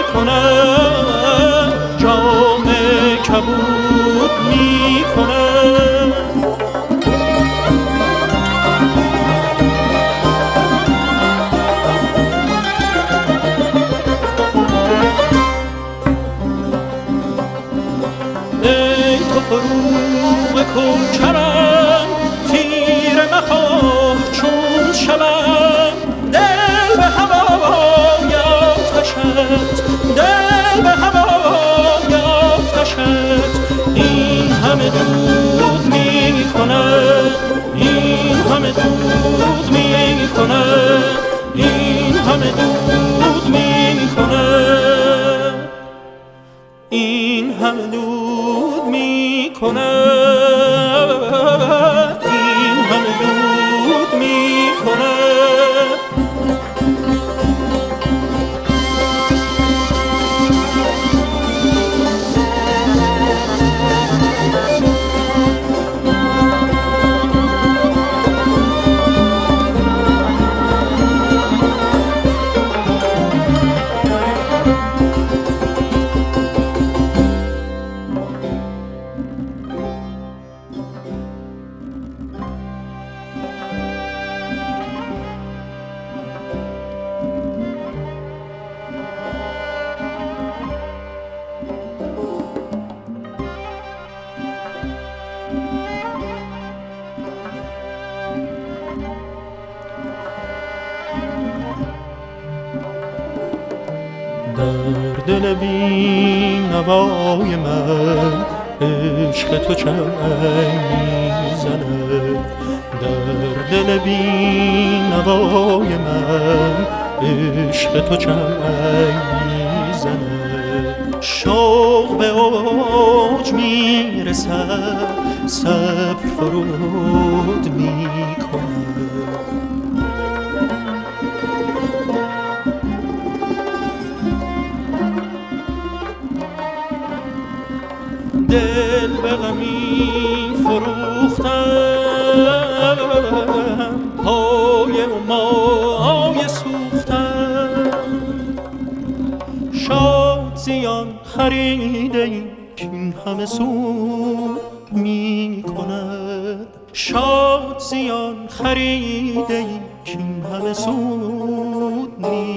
کند، جام کبود می کند. ای تو فروغ کوکرم، تیر مخواه چون شبم، دل به هوای آتشت، دل به هوای آتشت. این همه دود می کند، این همه دود می کند، این همه دود می کند، این همه دود می کند، این همه دود می کند. در دل بی نوای من عشق تو چنگ میزنه، در دل بی نوای من عشق تو چنگ میزنه. شوق به اوج میرسد، صبر فرود میکنه. دل به غمی فروختم، پای و مای سوختم. شاد زیان خریده ای که این همه سود می کند، شاد زیان خریده ای که این همه سود می